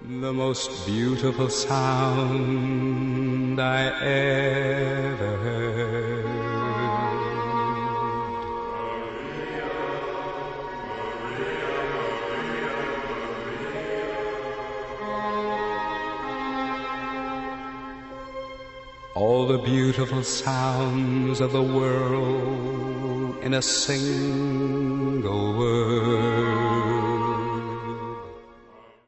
The most beautiful sound I ever heard. All the beautiful sounds of the world in a single word.